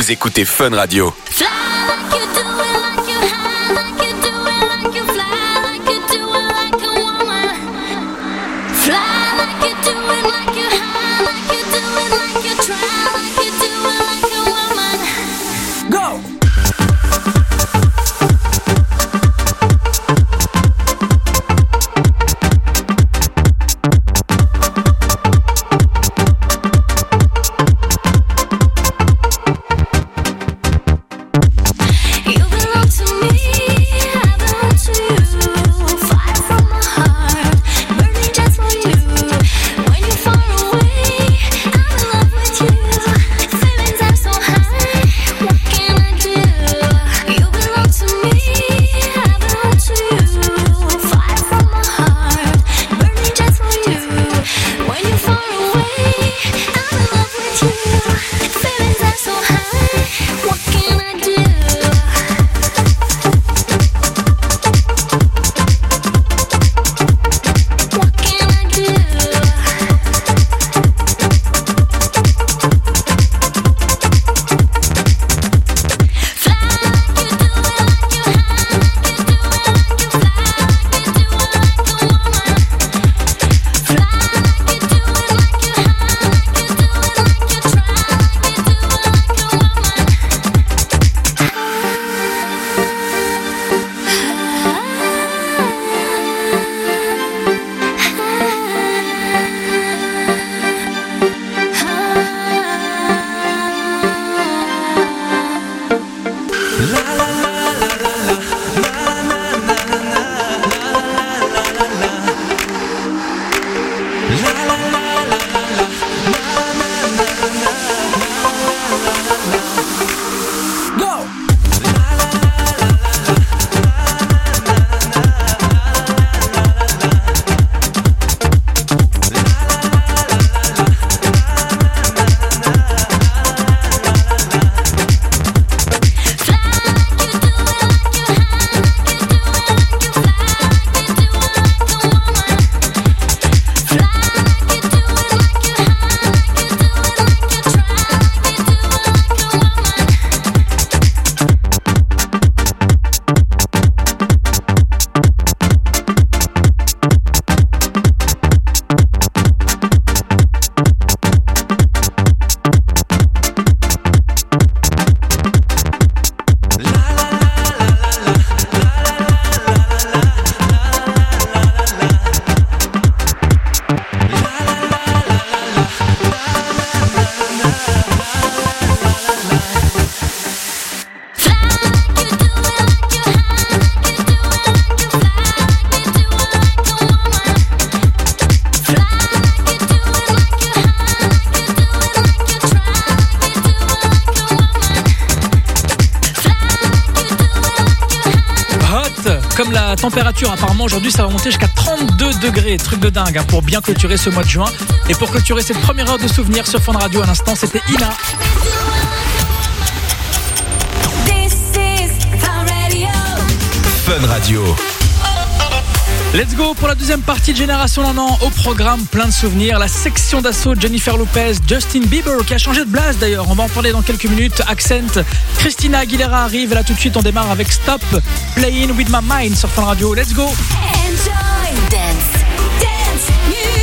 Vous écoutez Fun Radio. Comme la température apparemment aujourd'hui ça va monter jusqu'à 32 degrés, truc de dingue hein, pour bien clôturer ce mois de juin. Et pour clôturer cette première heure de souvenirs sur Fun Radio à l'instant, c'était Ina. Fun Radio. Let's go pour la deuxième partie de Génération Nanan. Au programme, plein de souvenirs. La section d'assaut de Jennifer Lopez, Justin Bieber qui a changé de blase d'ailleurs. On va en parler dans quelques minutes. Accent, Christina Aguilera arrive. Et là tout de suite on démarre avec Stop Playing With My Mind sur Fun Radio. Let's go. Enjoy dance music.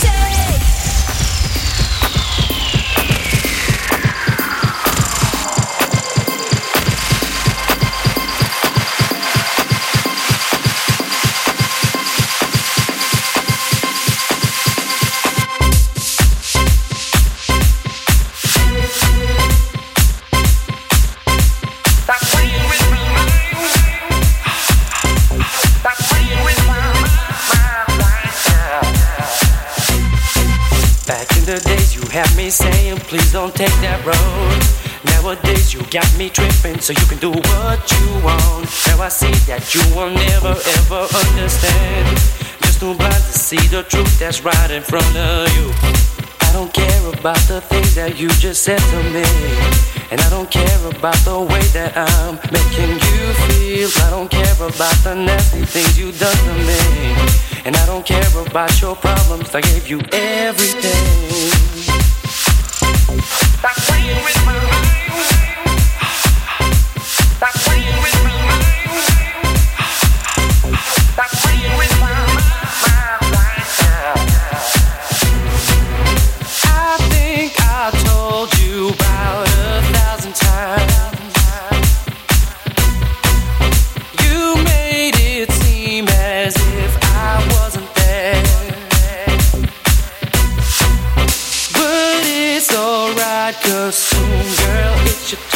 Have me saying please don't take that road. Nowadays you got me tripping so you can do what you want. Now I see that you will never ever understand. Just too blind to see the truth that's right in front of you. I don't care about the things that you just said to me, and I don't care about the way that I'm making you feel. I don't care about the nasty things you done to me, and I don't care about your problems. I gave you everything. Stop playing with my mind.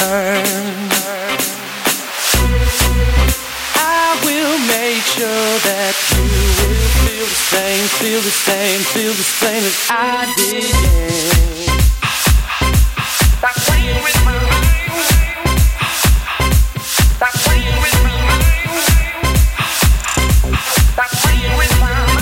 I will make sure that you will feel the same, feel the same, feel the same as I did. Yeah. Stop playing with my mind. Stop playing with my mind. Stop playing with my mind.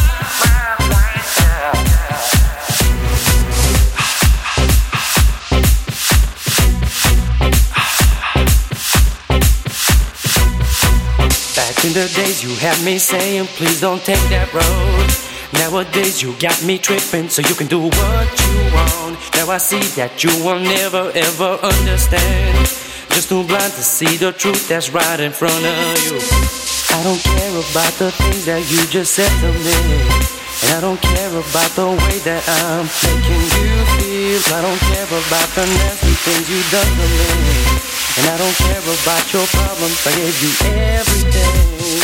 Back in the days you had me saying please don't take that road. Nowadays you got me tripping so you can do what you want. Now I see that you will never ever understand. Just too blind to see the truth that's right in front of you. I don't care about the things that you just said to me, and I don't care about the way that I'm making you feel. I don't care about the nasty things you done to me, and I don't care about your problems. I gave you everything.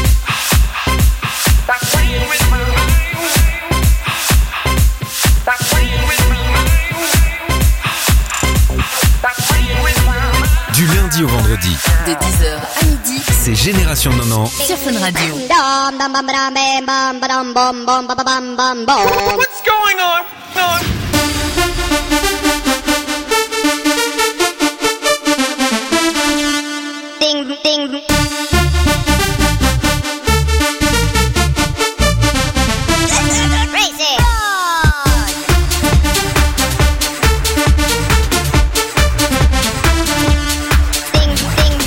Stop playing with my mind. Stop playing with my mind. Stop playing with my mind. Du lundi au vendredi, De 10h à midi c'est Génération 90 sur Fun Radio. What's going on? Ding, ding. Crazy. Ding, ding.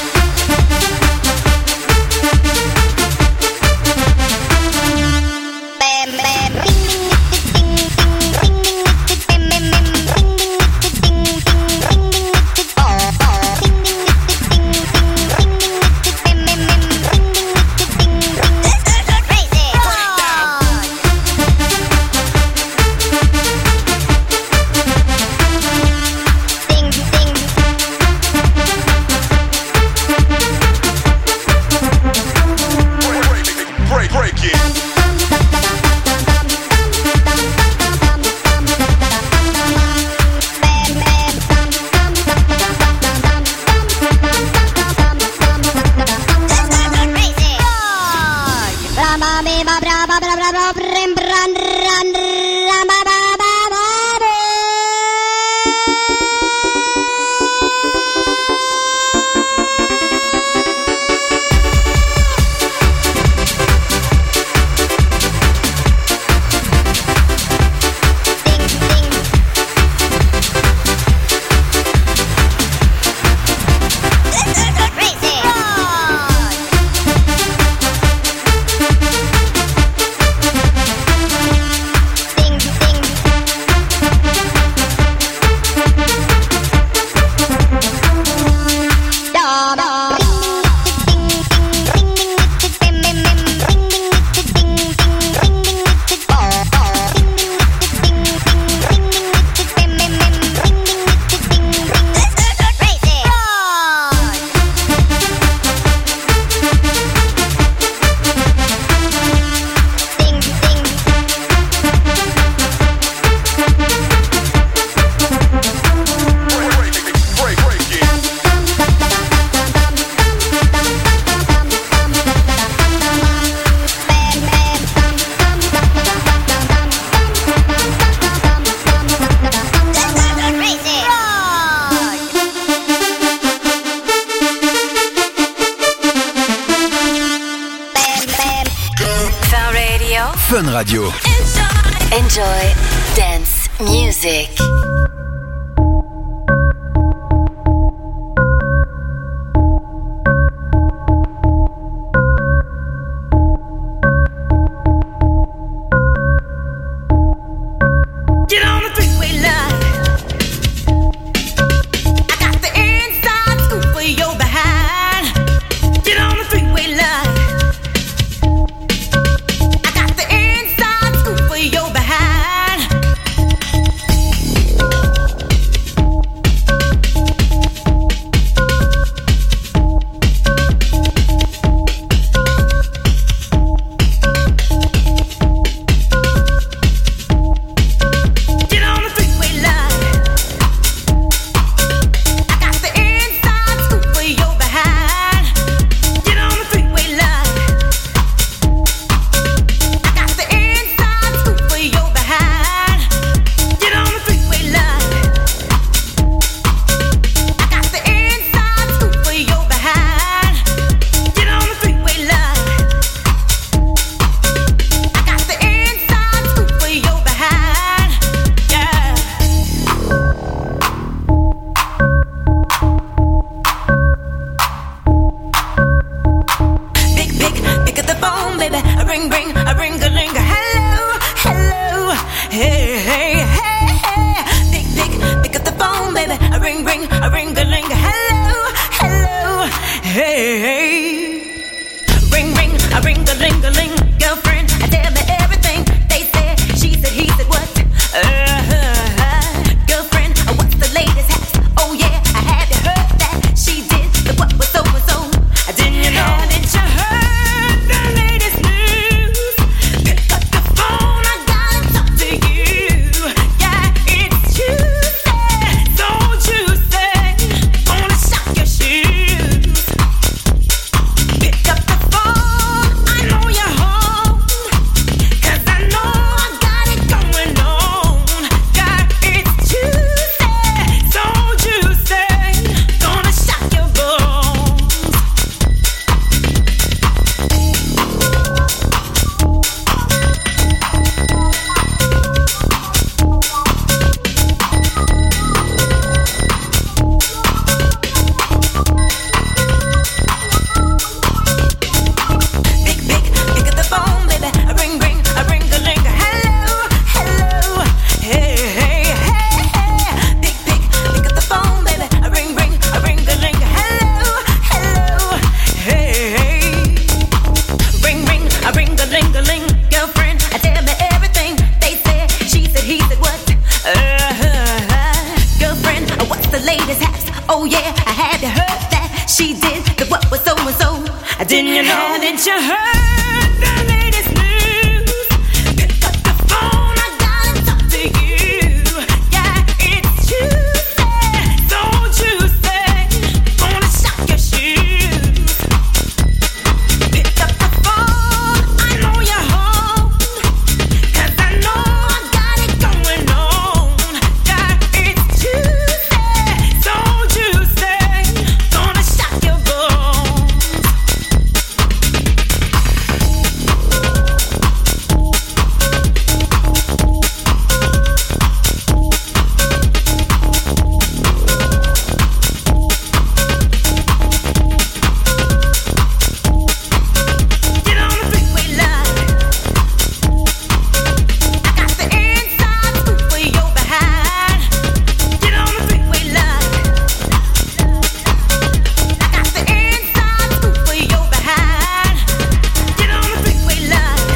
Bam, bam. Ding, ding, ding, ding, ding, ding, ding, ding, ding, ding, Break it. Fun Radio. Enjoy dance music. Get on the three-way line. I got the inside scoop for your behind. Get on the three-way line. I got the inside scoop for your behind. Have you heard that she did the what was so and so? Didn't you know? Haven't you heard the latest news? Pick up the phone, I gotta talk to you. Yeah, it's Tuesday, don't you say? Gonna shock your shoes. Pick up the phone, I know you're home, 'cause I know I got it going on. Yeah, it's Tuesday, don't you say? Gonna shock your bones. Get on the freeway line. I got the inside scoop for your behind. Get on the freeway line. I got the inside scoop for your behind. Get on the freeway line.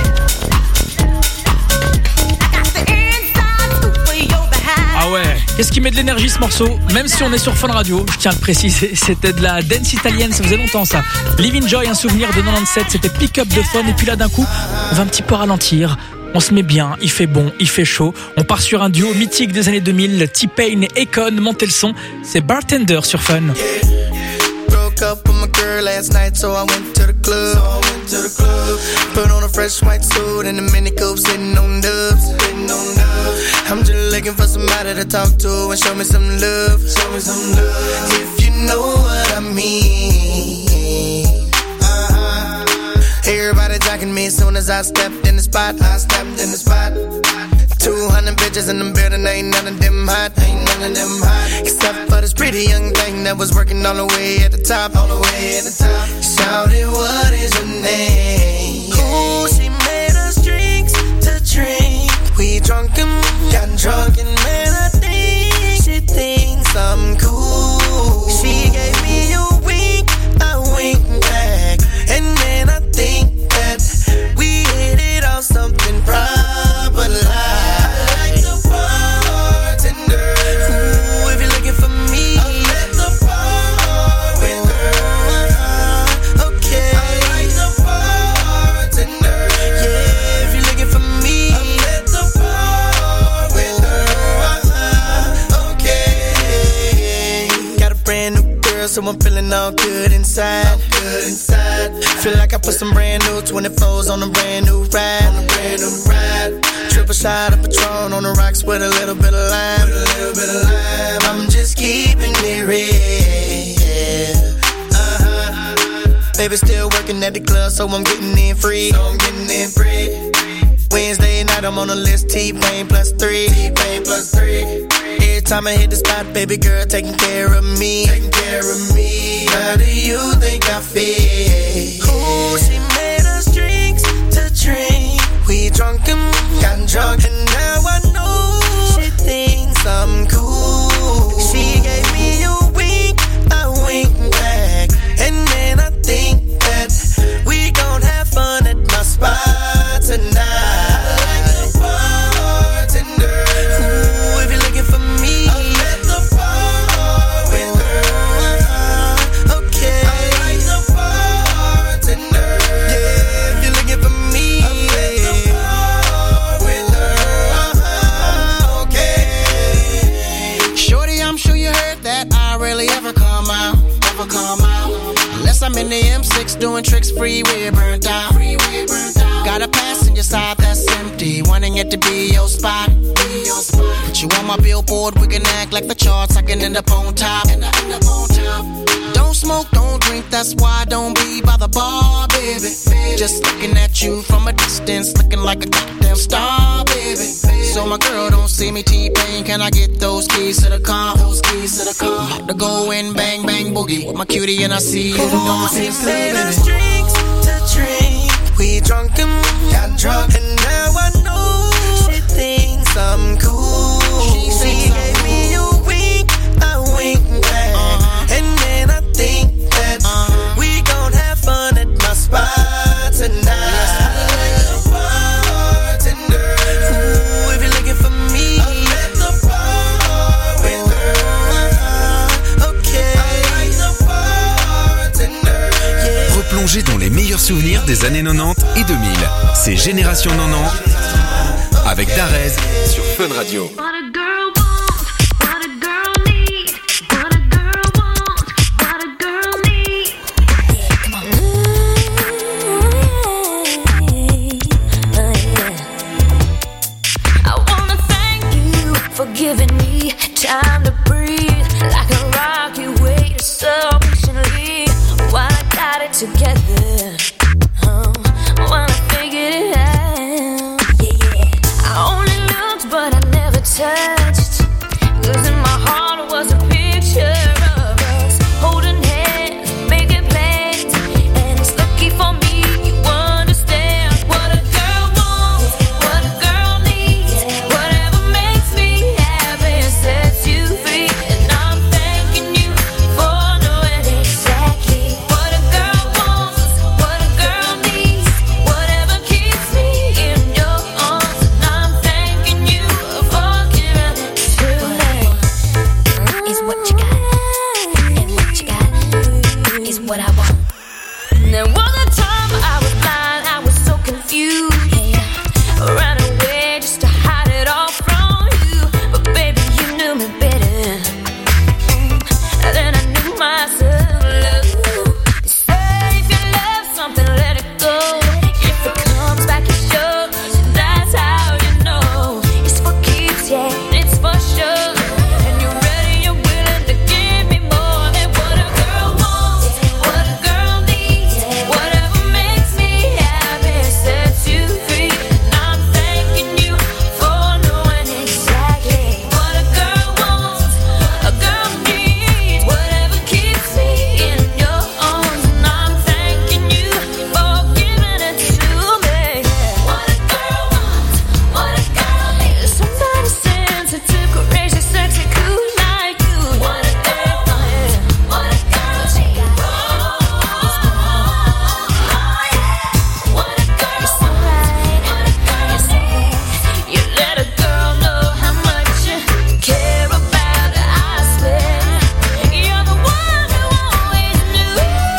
I got the inside scoop for your behind. Ah ouais, qu'est-ce qui met de l'énergie ce morceau? Même si on est sur Fun Radio, je tiens à le préciser, c'était de la dance italienne, ça faisait longtemps ça. Live Enjoy, un souvenir de 97, c'était pick-up de Fun, et puis là d'un coup, on va un petit peu ralentir. On se met bien, il fait bon, il fait chaud. On part sur un duo mythique des années 2000, T-Pain et Akon, montez le son, c'est Bartender sur Fun. Broke up with my girl last night, so I went to the club. Put on a fresh white suit and a mini coupe, sitting on dubs. I'm just looking for somebody to talk to and show me some love. If you know what I mean. Everybody jocking me as soon as I stepped in the spot. 200 bitches in the building, ain't none of them hot. Except for this pretty young thing that was working all the way at the top. Shouted, what is your name? Ooh, she made us drinks to drink. We drunk and got drunk, and man, I think she thinks I'm cool. She gave me a wink, I winked back, and then I think that we hit it off something proper like the bartender. Ooh, if you're looking for me, I'm at the bar with her. Okay, I like the bartender. Yeah, if you're looking for me, I'm at the bar with her. Okay, got a brand new girl, so I'm feeling all good inside. Feel like I put some brand new 24s on a brand new ride. Triple shot of Patron on the rocks with a little bit of lime. I'm just keeping it real. Baby still working at the club, so I'm getting in free. Wednesday night I'm on the list, T-Pain plus 3. Every time I hit the spot, baby girl taking care of me. How do you think I feel? Ooh, she made us drinks to drink. We drunk and got drunk, and now I know she thinks I'm cool. She gave me a wink, I winked back, and then I think that we gon' have fun at my spot tonight. Unless I'm in the M6 doing tricks, freeway burnt out. Got a passenger side that's empty, wanting it to be your spot. Put you on my billboard, we can act like the charts, I can end up on top. Don't smoke, don't drink, that's why I don't be by the bar, baby. Just looking at you from a distance, looking like a goddamn star, baby. So my girl don't see me T-Pain, can I get those keys to the car? I'm about to go in, bang, bang, boogie with my cutie and I see you. She made us drinks to drink. We drunk and got drunk, and now I know she thinks I'm cool. She gave me a wink, I winked back, and then I think that we gon' have fun at my spot tonight. Plongez dans les meilleurs souvenirs des années 90 et 2000. C'est Génération 90 avec Darez sur Fun Radio. Giving me time to breathe, like a rocky way to so patiently. While I got it together, while I figured it out, I only looked but I never touched, 'cause in my heart was a picture of us holding hands, making plans, and it's lucky for me you understand what a girl wants, what a girl needs, whatever makes me happy sets you free, and I'm thanking you for knowing exactly what a girl wants, what a girl needs, whatever keeps me in your arms, and I'm thanking you for giving it to me. Is what you got, and what you got is what I want. There was a time I was blind, I was so confused, ran away just to hide it all from you, but baby you knew me better than I knew myself. They say if you love something, let it go. If it comes back, it's yours. That's how you know it's for keeps, yeah, it's for sure. And you're ready, you're willing to give me more than what a girl wants, what a girl needs, whatever makes me happy sets you free. And I'm thanking you for knowing exactly what a girl wants, a girl needs, whatever keeps me in your arms. And I'm thanking you for giving it to me. What a girl wants, what a girl needs. Somebody sensitive, courageous, sexy, cool like you. What a girl wants, what a girl needs. What a girl wants, what a girl needs. You let a girl know how much you care about her, I swear. You're the one who always knew.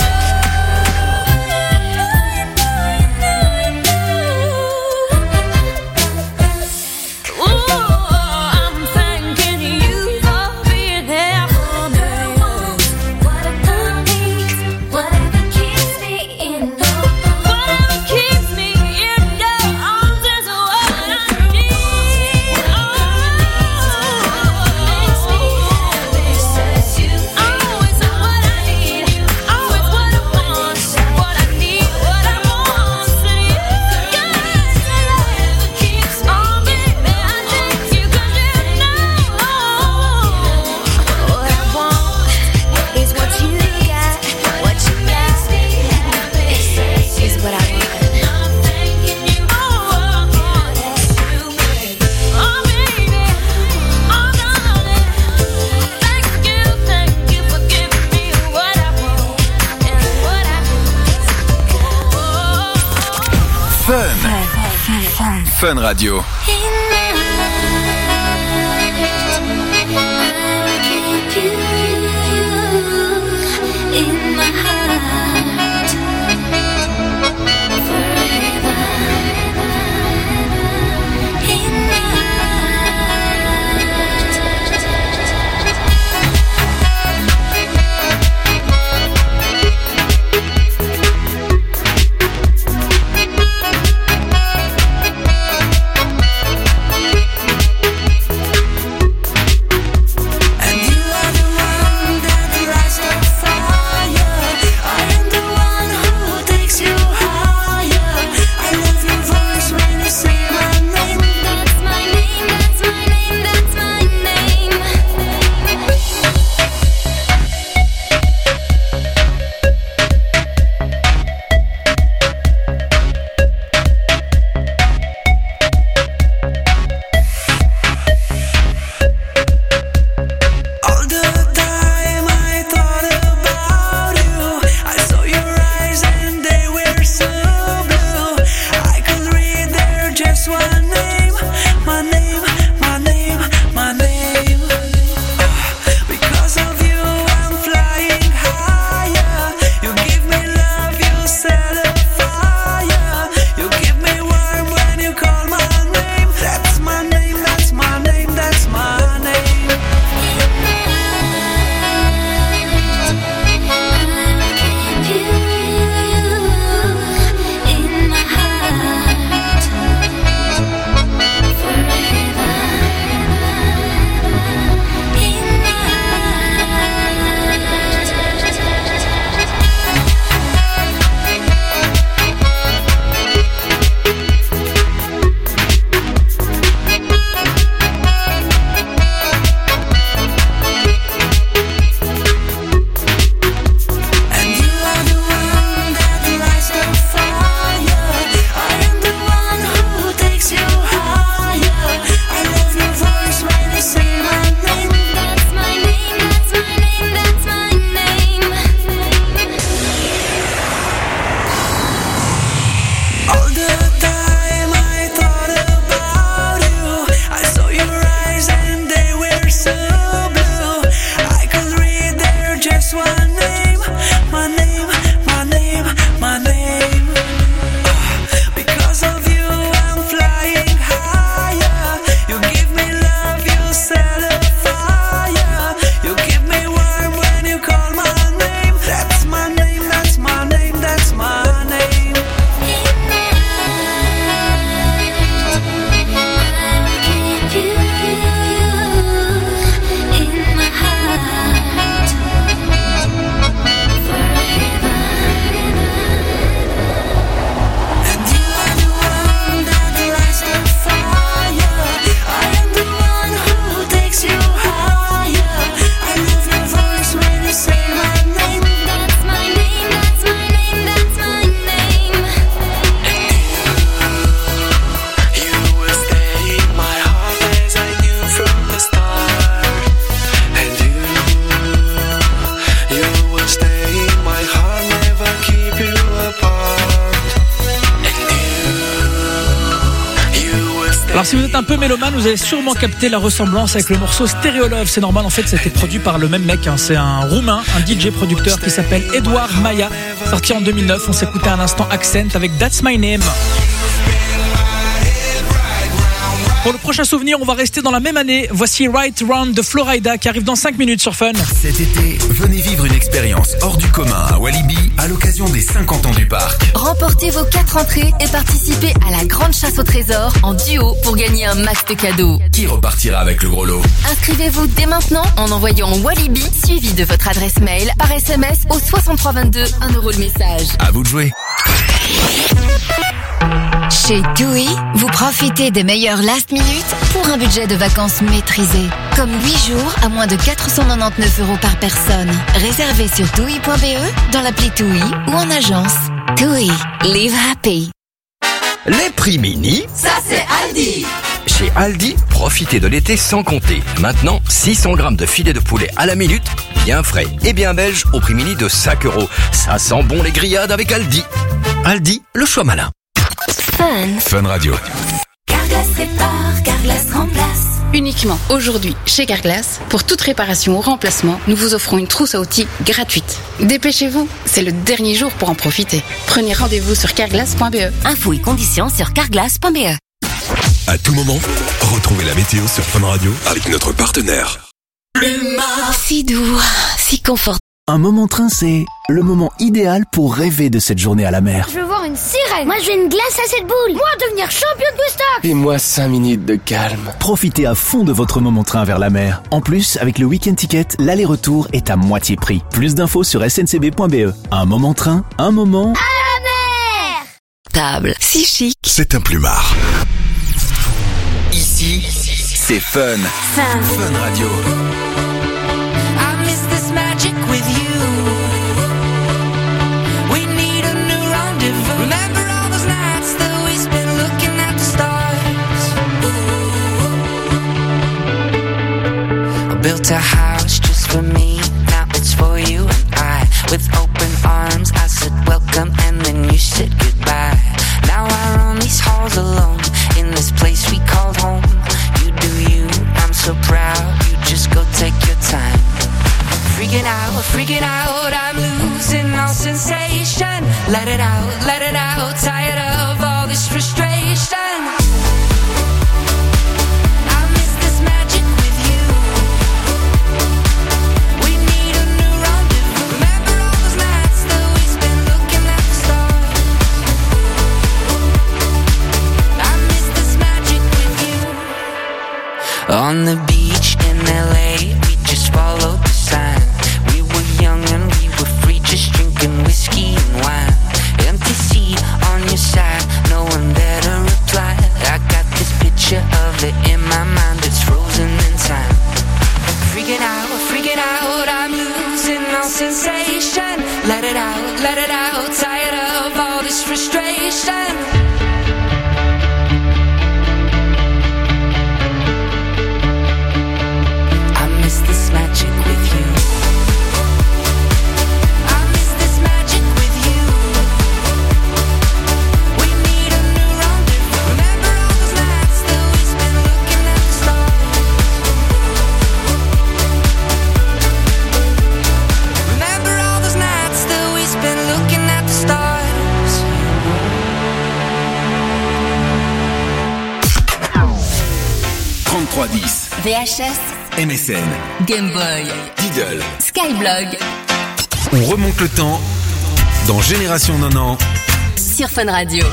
Ooh, I'm thanking you for being there for me. What a girl needs, whatever keeps me in your arms, whatever keeps me in your arms is what I need. Makes me happy, sets you free. Oh, it's what I need. Oh, it's what I want, what I need, what I want. And you, whatever keeps me in your arms. I thank you 'cause you know what I want is what you got, what you got is what I want. I'm thanking you for giving it to me. Oh baby, oh darling, thank you for giving me what I want and what I need. Fun Radio. In my heart forever. In my heart. Alors si vous êtes un peu mélomane, vous avez sûrement capté la ressemblance avec le morceau Stereo Love. C'est normal, en fait c'était produit par le même mec, hein. C'est un roumain, un DJ producteur qui s'appelle Edouard Maya, sorti en 2009. On s'écoutait à l'instant Accent avec That's My Name. Pour le prochain souvenir, on va rester dans la même année. Voici Right Round de Florida qui arrive dans 5 minutes sur Fun. Cet été, venez vivre une expérience hors du commun à Walibi à l'occasion des 50 ans du parc. Remportez vos 4 entrées et participez à la grande chasse au trésor en duo pour gagner un max de cadeaux. Qui repartira avec le gros lot? Inscrivez-vous dès maintenant en envoyant Walibi suivi de votre adresse mail par SMS au 6322, 1 € le message. À vous de jouer. Chez TUI, vous profitez des meilleurs last minute pour un budget de vacances maîtrisé. Comme 8 jours à moins de 499 € par personne. Réservé sur TUI.be, dans l'appli TUI ou en agence. TUI, live happy. Les prix mini, Ça c'est Aldi. chez Aldi, profitez de l'été sans compter. Maintenant, 600 grammes de filet de poulet à la minute, bien frais et bien belge au prix mini de 5 €. Ça sent bon les grillades avec Aldi. Aldi, le choix malin. Fun Radio. Carglass répare, Carglass remplace. Uniquement aujourd'hui, chez Carglass, pour toute réparation ou remplacement, nous vous offrons une trousse à outils gratuite. Dépêchez-vous, c'est le dernier jour pour en profiter. Prenez rendez-vous sur carglass.be. Infos et conditions sur carglass.be. À tout moment, retrouvez la météo sur Fun Radio avec notre partenaire. Si doux, si confortable. Un moment train, c'est le moment idéal pour rêver de cette journée à la mer. Je veux voir une sirène. Moi, je veux une glace à 7 boules. Moi, devenir champion de Woodstock. Et moi, 5 minutes de calme. Profitez à fond de votre moment train vers la mer. En plus, avec le Week-end Ticket, l'aller-retour est à moitié prix. Plus d'infos sur sncb.be. Un moment train, un moment... À la mer. Table, si chic. C'est un plumard. Ici, c'est Fun. Fun Radio. Built a house just for me, now it's for you and I. With open arms, I said welcome and then you said goodbye. Now I roam these halls alone, in this place we called home. You do you, I'm so proud, you just go take your time. Freaking out, I'm losing all sensation. Let it out, tired of all this frustration. On the beach in LA, we just followed the sign. We were young and we were free, just drinking whiskey and wine. Empty seat on your side, no one better reply. I got this picture of it in my mind that's frozen in time. Freaking out, I'm losing all sensation. Let it out, tired of all this frustration. Magic with you. I miss this magic with you. We need a new rendezvous. Remember all those nights that we spent looking at the stars. Remember all those nights that we spent looking at the stars. 3310. VHS, MSN. Game Boy, Tidal. Skyblog, On remonte le temps dans Génération 90. sur Fun Radio.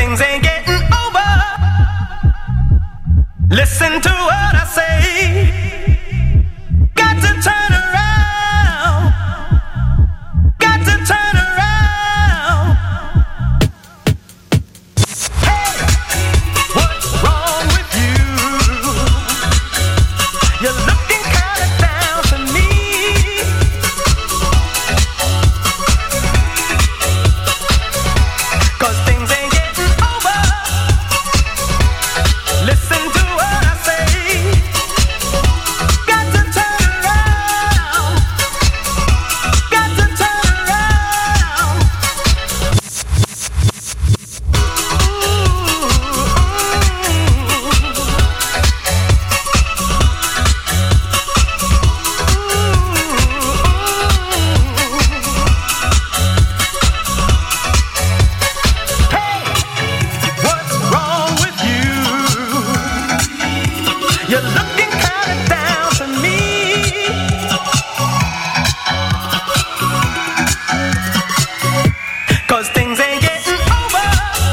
things ain't getting over. Listen to what I say. Got to turn around. Got to turn around. Hey, what's wrong with you? You're looking kind of down to me. 'Cause things ain't getting over. Listen to what I say. Got to turn around. Got to turn around. Hey, what's wrong with you? You're looking kind of down to me. 'Cause things ain't getting over.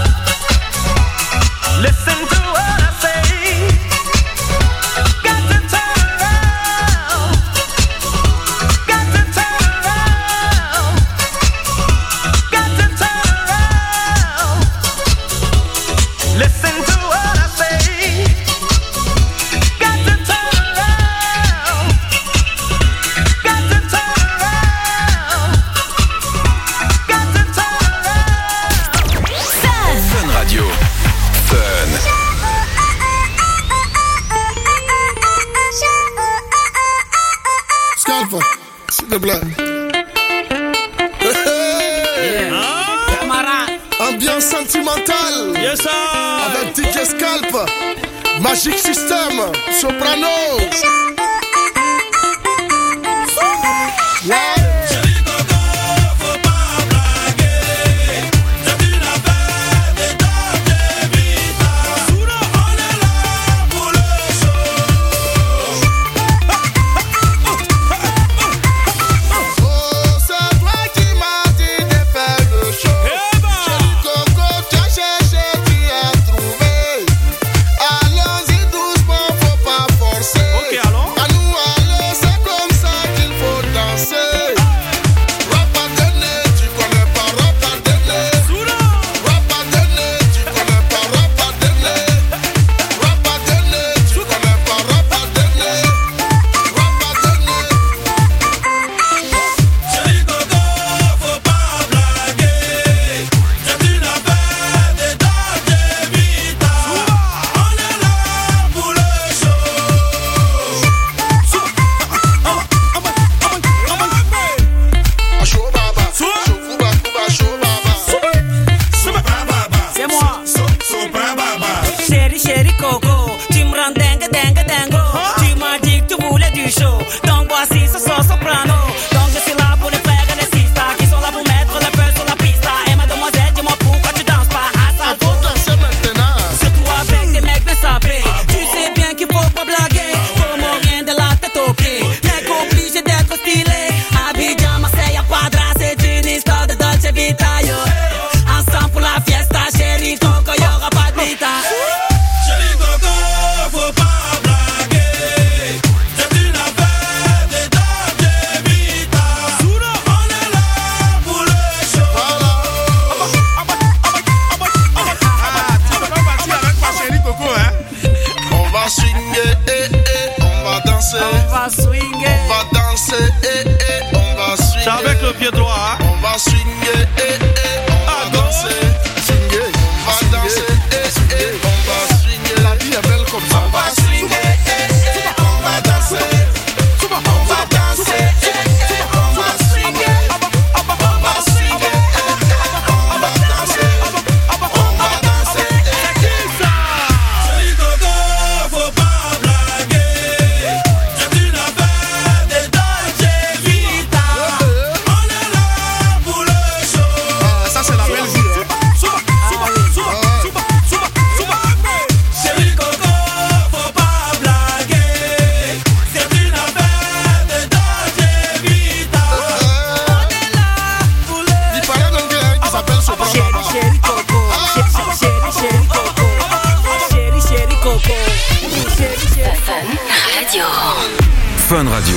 Listen to what I say. Got to turn around. Got to turn around. Got to turn around. Listen to what I say. Got to turn around. Got to turn around. Got to turn around. Fun Radio. Fun. Scalpa, s'il te plaît. Ambiance sentimentale. Yes, sir. Avec DJ Scalp, Magic System, Soprano. Ouais. Oh, c'est toi qui m'as dit de faire le show. Chéri Coco, tu as cherché, tu as trouvé. Allons-y doucement, faut pas forcer. Ok, allons. À nous aller, c'est comme ça qu'il faut danser. Rapadene, tu connais pas Rapadene. Rapadene, tu connais pas Rapadene. Rapadene, tu connais pas Rapadene. Rapadene. Chéri Coco, faut pas blaguer. C'est une affaire de Dolce Vita. On est là pour le show. Show baba, show kuba kuba, show baba. C'est moi. Chéri, chéri Coco, tu me rends dingue, dingue, dingo. Tu m'as dit que tu voulais du show. Donc voici ce son soprano. Donc je suis là pour les frères et les sisters qui sont là pour mettre le feu sur la piste. Et mademoiselle, dis-moi pourquoi tu danses pas à ça. Faut danser maintenant. Surtout avec des mecs bien sapés. Tu sais bien qu'il faut pas blaguer. Comme rien de la tête aux pieds. Mec obligé d'être stylé. Abidjan, Marseille, Padra, c'est une histoire de Dolce Vita, yo. Ensemble pour la fiesta, chéri Coco, y'aura pas de vita. Chéri Coco, faut pas blaguer. C'est une affaire de Dolce Vita. On est là pour le show. On va swinguer, on va danser. On va swinguer. On va danser, on va swinguer. C'est avec le pied droit. On va swinguer, on va danser. Swinguer, on va danser, on va swinguer. La vie est belle comme ça. On va swinguer, on va danser. On va danser, on va swinguer. On va swinguer, on va danser. On va danser. Chéri Coco, faut pas blaguer. C'est une affaire de Dolce Vita. On est là pour le show. Fun Radio.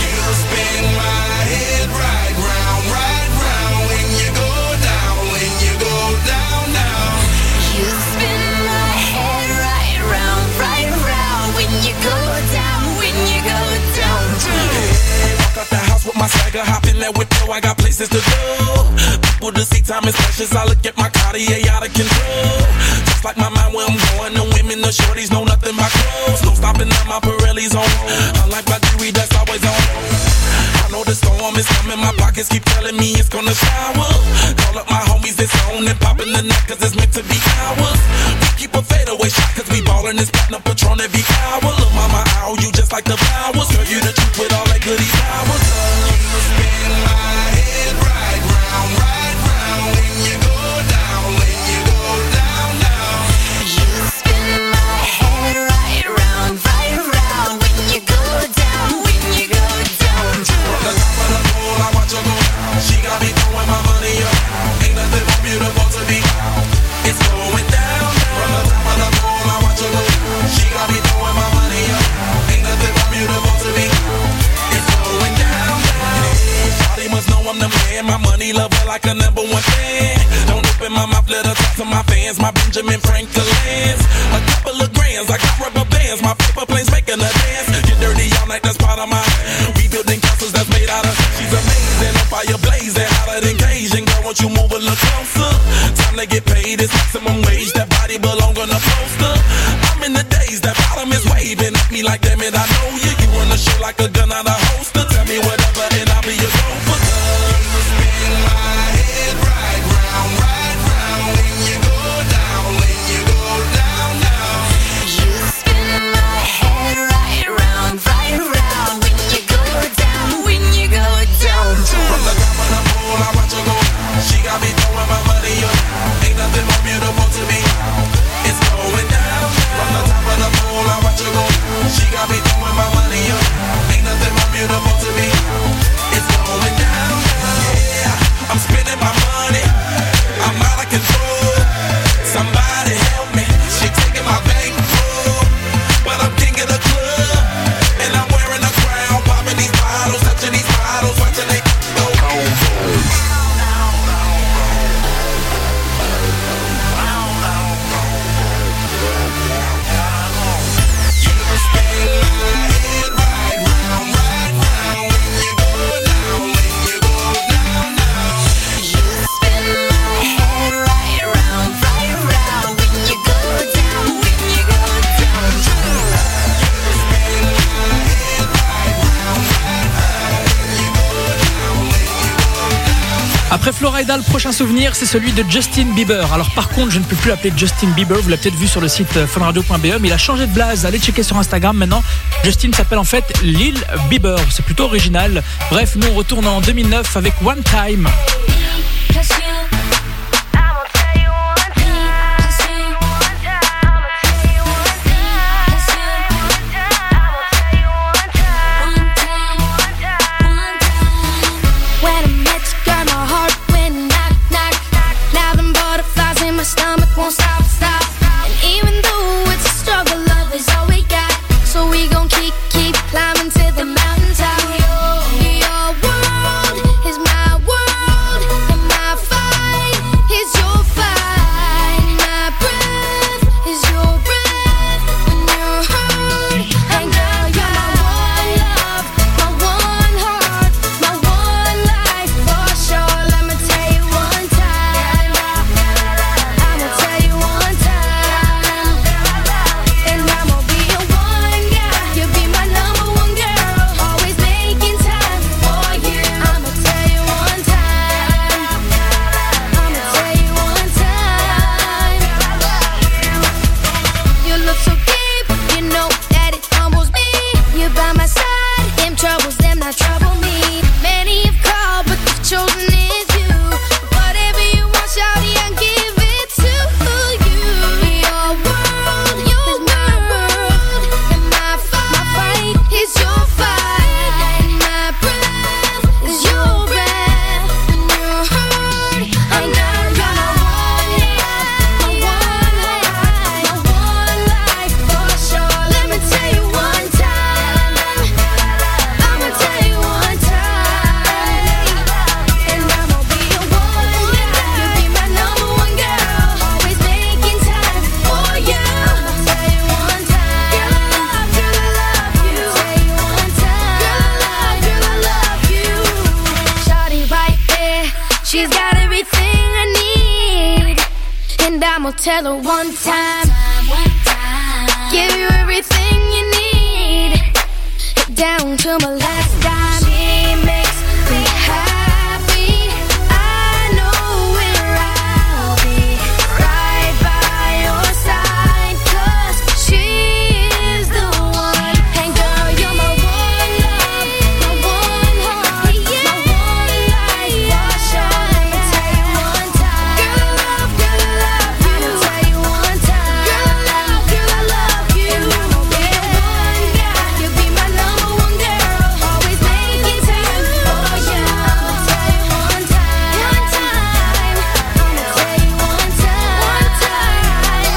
My swagger, hop in that whip, I got places to go. People to see, time is precious. I look at my Cartier out of control. Just like my mind where I'm going, the women, the shorties know nothing but clothes. No stopping at my Pirelli's on. Unlike my jewelry, that's always on. I know the storm is coming, my pockets keep telling me it's gonna shower. Call up my homies, it's on and popping the night, cause it's meant to be ours. We keep a fadeaway shot, cause we ballin' this platinum Patron every hour. Look, mama, ow, you just like the flowers. Girl, you the truth with all that goody powers. Spin my head right round when you go down, when you go down, down. You spin my head right round when you go down, when you go down. From the top of the pool, I watch her go down. She got me throwing my money up. Ain't nothing more beautiful to me. It's going down. From the top of the pool, I watch her go down. She got me throwing my money up. Ain't nothing more beautiful to me. It's going down. Shawty must know I'm the man. My money lover like a number one fan. Don't open my mouth, let her talk to my fans. My Benjamin Franklin's. A couple of grands, I got rubber bands. My paper planes making a dance. Get dirty all night, that's part of my. We building castles that's made out of. She's amazing, on fire blazing, hotter than Cajun. Girl, won't you move a little closer? Time to get paid, it's maximum wage. That body belong on a poster. I'm in the days, that bottom is waving at me like, damn it, I know you. You run the show like a gun out of holster. Tell me whatever and I'll be your gopher. Spin my head right round when you go down, when you go down, down. You spin my head right round when you go down, when you go down. From the top of the pool, I watch her go. She got me throwing my money up. Ain't nothing more beautiful to me. It's going down. From the top of the pool, I watch her go. She got me throwing my money up. Ain't nothing more beautiful to me. It's going down. Yeah, I'm spending my money. I'm out of control. Somebody help me. She taking my bankroll, but I'm king of the club, and I'm wearing a crown, popping these bottles, touching these bottles, watching they go. Après Florida, le prochain souvenir, c'est celui de Justin Bieber. Alors par contre, je ne peux plus l'appeler Justin Bieber, vous l'avez peut-être vu sur le site funradio.be, mais il a changé de blaze. Allez checker sur Instagram maintenant. Justin s'appelle en fait Lil Bieber, c'est plutôt original. Bref, nous on retourne en 2009 avec One Time. Climbing to the mountaintop. Your world is my world. tell her one time. Give you everything you need, down to my last dime. He makes me happy. I know where I'll be, right by your side, 'cause she is the one. And girl, you're my one love, my one heart, my one life for sure. I'ma tell you one time, girl, I love you. I'ma tell you one time, girl, I love you. And I'm gonna be the one guy. You'll be my number one girl, always make it to you. Oh yeah, I'ma tell you one time, one time. I'ma tell you one time, one time.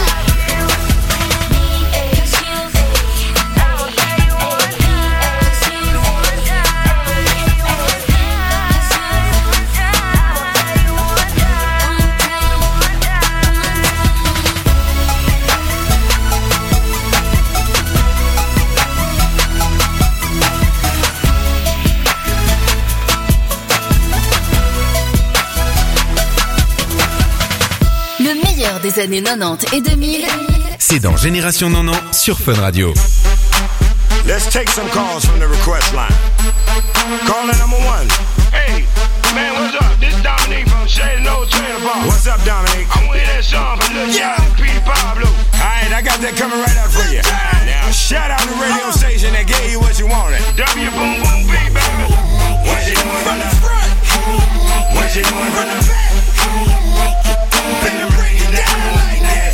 Le meilleur des années 90 et 2000. C'est dans Génération 90 sur Fun Radio. Let's take some calls from the request line. Caller number one. Hey, man, what's up? This is Dominique from Shade No Trailer Park. What's up, Dominic? I want to hear that song from Lil Jon and P. Pablo. Alright, I got that coming right up for you. Now, shout out the radio station that gave you what you wanted. W Boom Boom B, baby. What you doing from the front? What you doing from the back? Better bring it down like that.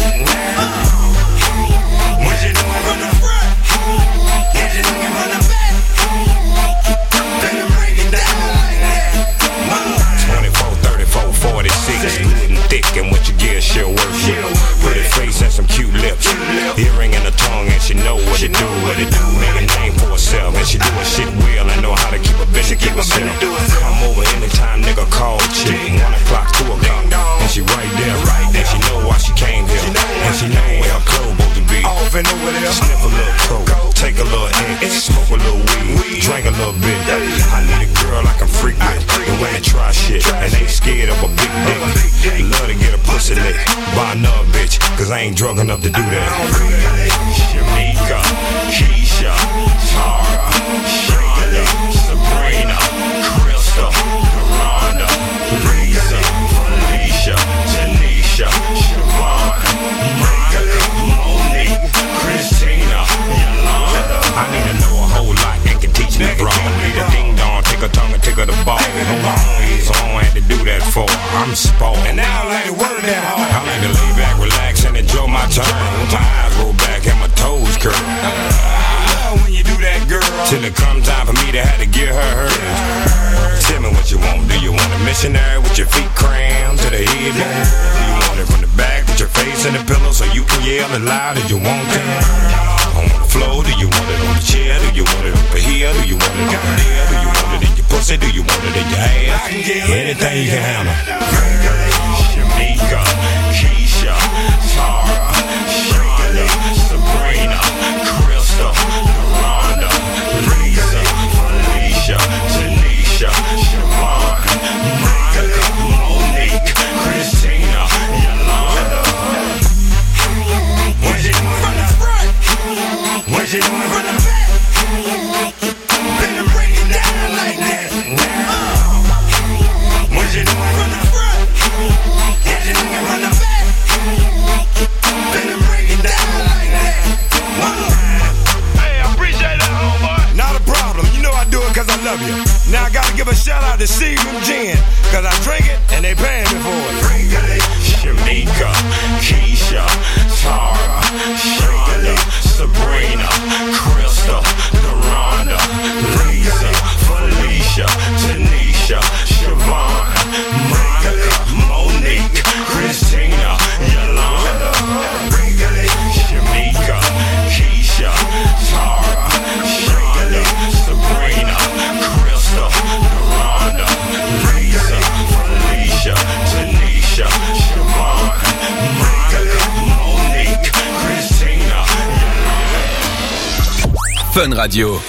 What you doing from the front? What you doing from the back? Better bring it down like that. 24, 34, 46, good and thick, and what you get sure worth it. Pretty face and some cute lips, earring and a tongue, and she know what it do. Make a name for herself, and she doing shit well. I know how to keep a bitch, keep herself. Come over anytime, nigga, call chick. 1 o'clock, 2 o'clock, and she right there, and she know why she came here, and she know where her clothes supposed to be. Off and over there, sniff a little coke, take a little X, smoke a little weed, drink a little bit. I need a girl I can freak with, and when they try shit, and ain't scared of a big dick. Love to get a pussy lick by another bitch, 'cause I ain't drunk enough to do that. Shamika, Keisha, Tara, Shonda, Sabrina, Crystal, Rhonda, Lisa, Felicia, Tanisha, Siobhan, Monica, Monique, Christina, Yolanda. I need to know a whole lot and can teach me wrong. Need a ding dong, take a tongue and take her the ball. Hold on, so I don't have to do that for her. I'm spoiled. And now I like to work that hard. I like to lay back, relax, and enjoy my time. My eyes roll back and my toes curl. I love when you do that, girl. Till it comes time for me to have to give her hers. Tell me what you want. Do you want a missionary with your feet crammed to the head? Do you want it from the back with your face in the pillow so you can yell as loud as you want to? On the floor, do you want it on the chair? Do you want it over here? Do you want it over there? Do you want it in your pussy? Do you want it in your ass? Anything you can handle. Shamika, Keisha, Tara, Shonda, Sabrina, Crystal, Rhonda, Lisa, Felicia, Tanisha, Siobhan, Monica, Monique, Christina, Yolanda. What you doing from the front? What you doing from the back? Better bring it down like that. What you doing from the front? What you doing from the back? Better bring it down like that. Hey, I appreciate that, homeboy. Not a problem. You know I do it 'cause I love you. Now I gotta give a shout out to Seagram Gin, 'cause I drink it and they paying me for it. Shamika, Keisha, Tara, Shonda, Sabrina, Crystal, Rhonda, Lisa, Felicia, Tanisha, Siobhan, Monica, Monique, Christina, Yolanda. Shamika, Keisha, Tara, Shonda, Sabrina, Crystal, Rhonda, Lisa, Felicia, Tanisha, Siobhan, Monica, Monique, Christina, Yolanda. Fun Radio.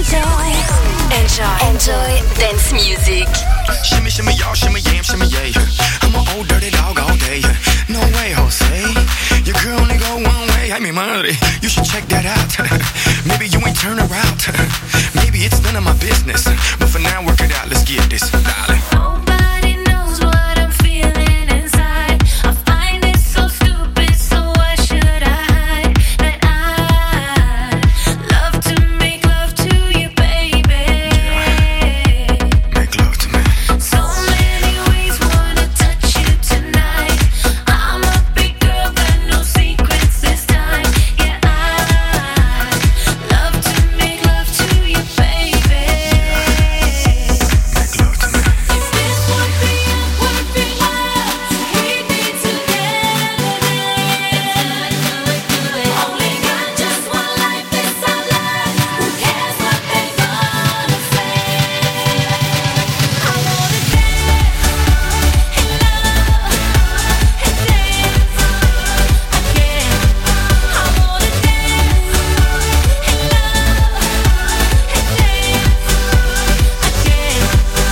Enjoy dance music. Shimmy, shimmy, y'all, shimmy, yam, shimmy, yay. I'm an old dirty dog all day. No way, Jose. Your girl only go one way. I mean, money. You should check that out. Maybe you ain't turn around. Maybe it's none of my business. But for now, work it out. Let's get this, darling. Nobody knows what I'm feeling inside. I find it so stupid, so why should I hide that I love to make love to you, baby? Make love to me. So many ways wanna touch you tonight. I'm a big girl, got no secrets this time. Yeah, I love to make love to you, baby. Make love to me. If this would be a perfect world, we'd be together then. Only got just one life, it's our life. Who cares what they gonna say? I wanna dance and love and dance again. I wanna dance and love and dance again.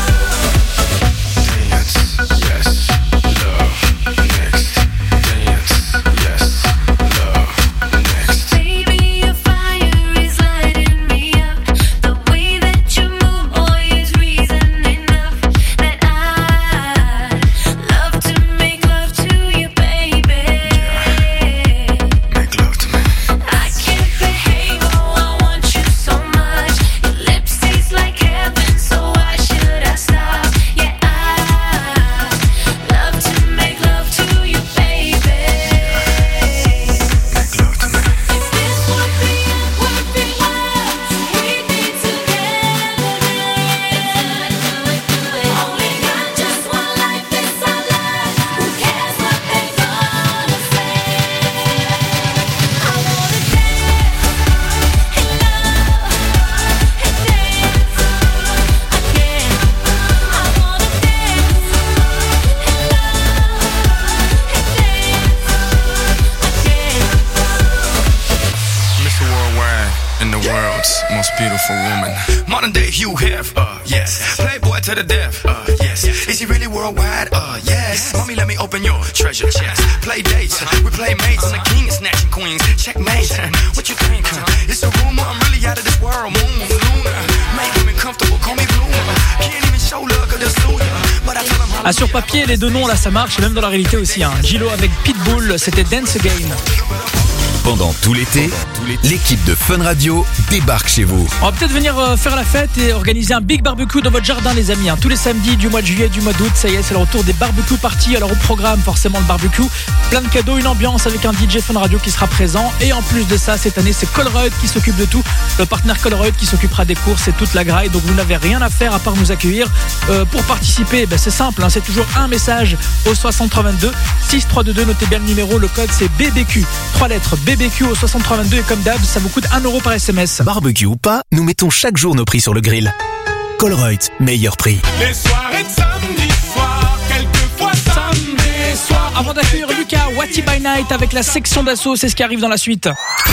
Dance, yes, love, next. Dance, yes, love, next. Baby, your fire is lighting me up. The way that you move, boy, is reason enough that I love to make love to you, baby. Make love to me. I can't behave, oh, I want you so much. Your lips taste like heaven, so why should I stop? Yeah, I love to make love to you, baby. Make love to me. If this would be a perfect world, we'd be together then. Only got just one life, it's our life. Who cares what they gonna say? I wanna dance and love and dance again. I wanna dance and love and dance again. Mr. Worldwide and the world's most beautiful woman. Modern day Hugh Hef, yes. Playboy to the death, yes. Is he really worldwide? Yes. Mommy, let me open your treasure chest. Play dates, we play mates. I'm the king of snatching queens. Checkmate. What you think? It's a rumor. I'm really out of this world. Moon, Luna. Make women comfortable. Call me Bloomer. Can't even show love 'cause they'll sue ya. But I tell them how. Ah, sur papier, les deux noms là ça marche, et même dans la réalité aussi. Gilo avec Pitbull, c'était Dance Again. Pendant tout l'été, l'équipe de Fun Radio débarque chez vous. On va peut-être venir faire la fête et organiser un big barbecue dans votre jardin, les amis. Tous les samedis du mois de juillet, du mois d'août, ça y est, c'est le retour des barbecue parties. Alors au programme, forcément le barbecue, plein de cadeaux, une ambiance avec un DJ Fun Radio qui sera présent. Et en plus de ça, cette année, c'est Colruyt qui s'occupe de tout. Le partenaire Colruyt qui s'occupera des courses et toute la graille. Donc vous n'avez rien à faire à part nous accueillir. Pour participer, c'est simple, c'est toujours un message au 6322 6322. Notez bien le numéro, le code c'est BBQ. 3 lettres BBQ au 6322 et comme d'hab, ça vous coûte 1 € par SMS. Barbecue ou pas, nous mettons chaque jour nos prix sur le grill. Colruyt, meilleur prix. Les soirées de samedi soir, quelquefois samedi soir. Avant d'accueillir Lucas, Whatty by Night avec la section d'assaut, c'est ce qui arrive dans la suite.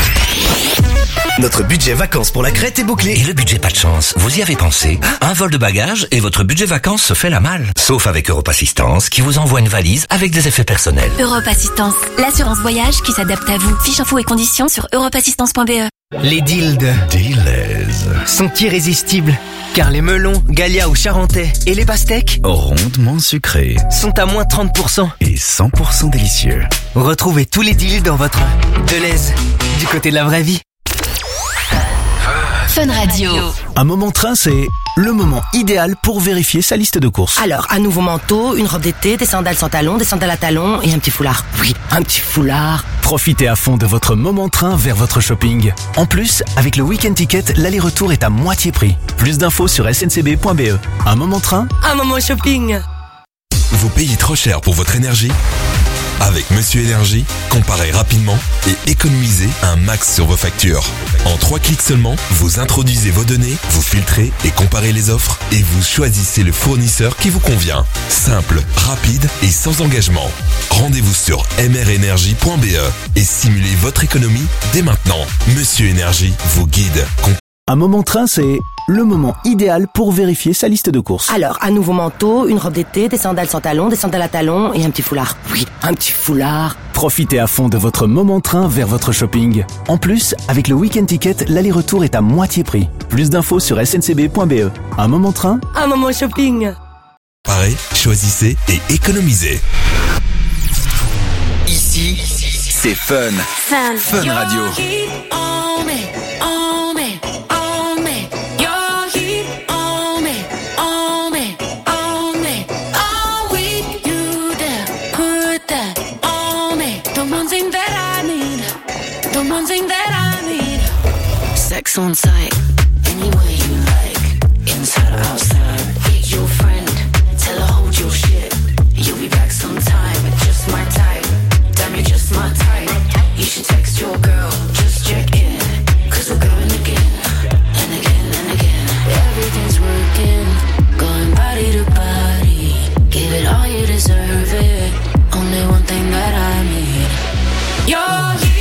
Notre budget vacances pour la Crète est bouclé. Et le budget pas de chance, vous y avez pensé? Un vol de bagages et votre budget vacances se fait la malle. Sauf avec Europe Assistance qui vous envoie une valise avec des effets personnels. Europe Assistance, l'assurance voyage qui s'adapte à vous. Fiches infos et conditions sur europeassistance.be. Les dildes sont irrésistibles, car les melons, Galia ou Charentais et les pastèques Rondement sucré sont à moins 30%. et 100% délicieux. Retrouvez tous les deals dans votre Deleuze, du côté de la vraie vie. Fun Radio. Un moment train, c'est le moment idéal pour vérifier sa liste de courses. Alors, un nouveau manteau, une robe d'été, des sandales sans talons, des sandales à talons et un petit foulard. Oui, un petit foulard. Profitez à fond de votre moment train vers votre shopping. En plus, avec le Week-end Ticket, l'aller-retour est à moitié prix. Plus d'infos sur sncb.be. Un moment train, Un moment shopping. Vous payez trop cher pour votre énergie? Avec Monsieur Énergie, comparez rapidement et économisez un max sur vos factures. En 3 clics seulement, vous introduisez vos données, vous filtrez et comparez les offres et vous choisissez le fournisseur qui vous convient. Simple, rapide et sans engagement. Rendez-vous sur mrenergie.be et simulez votre économie dès maintenant. Monsieur Énergie vous guide. Un moment train, c'est le moment idéal pour vérifier sa liste de courses. Alors, un nouveau manteau, une robe d'été, des sandales sans talons, des sandales à talons et un petit foulard. Oui, un petit foulard. Profitez à fond de votre moment train vers votre shopping. En plus, avec le Week-end Ticket, l'aller-retour est à moitié prix. Plus d'infos sur sncb.be. Un moment train, un moment shopping. Pareil, choisissez et économisez. Ici, c'est Fun. Fun Radio. Sex on site, any way you like, inside or outside. Hit your friend, tell her hold your shit. You'll be back sometime, just my type. Damn, you're just my type. You should text your girl, just check in. Cause we're going again, and again, and again. Everything's working, going body to body. Give it all, you deserve it. Only one thing that I need. You're here.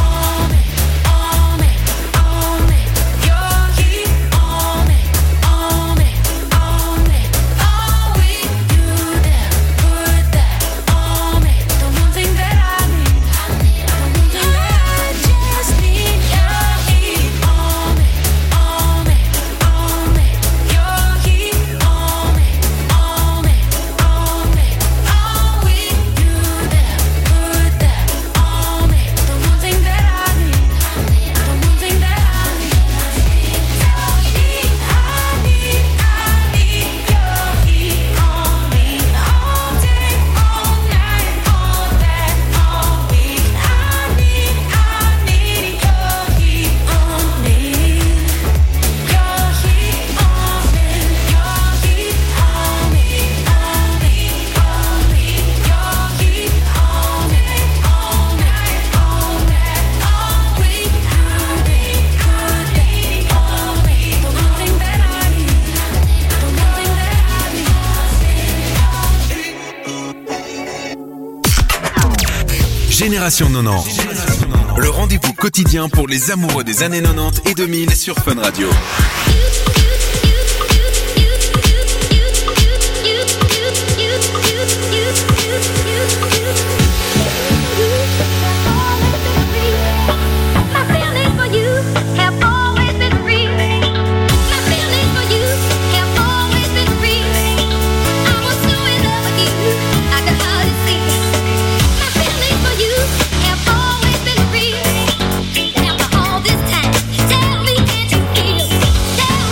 Génération 90. Le rendez-vous quotidien pour les amoureux des années 90 et 2000 sur Fun Radio. Tell me, can't you feel? Tell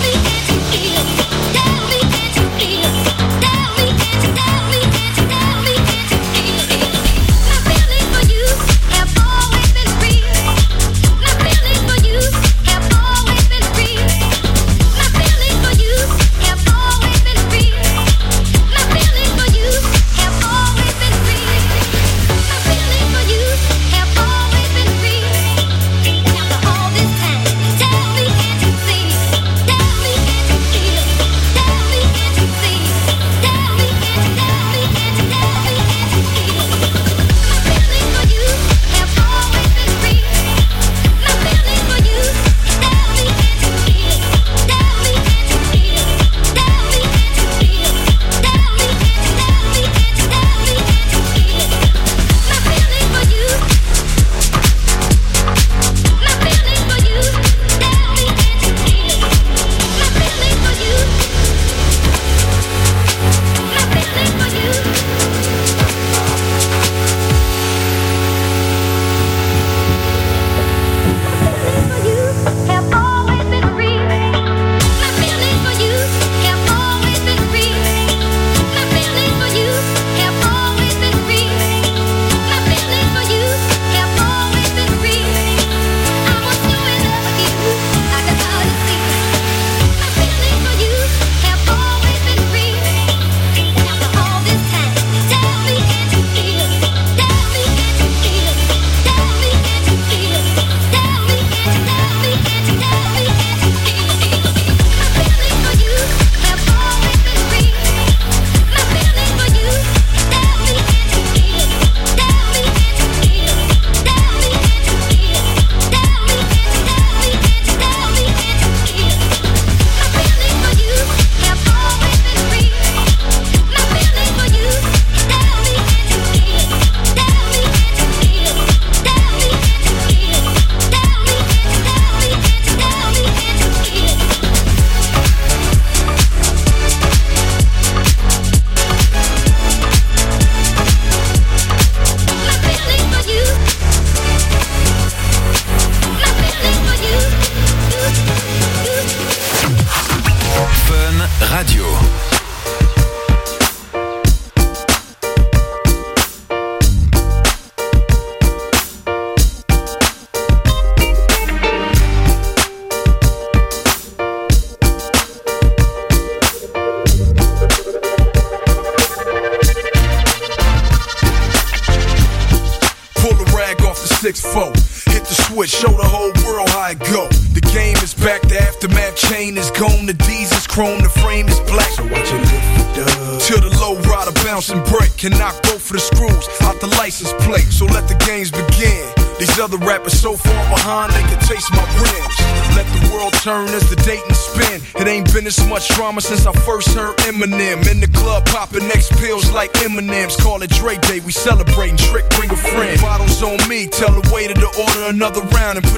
do it, show the whole world how it go. The game is back, the aftermath chain is gone, the D's is chrome, the frame is black. So watch it lift it up. Till the low rider bounce and break, can knock both of the screws out the license plate. So let the games begin. These other rappers so far behind, they can taste my rims. Let the world turn as the Dayton spin. It ain't been this much drama since I first heard Eminem. In the club popping next pills like M&M's. Call it Dre Day, we celebrating. Trick, bring a friend. Bottles on me, tell the waiter to order another round and put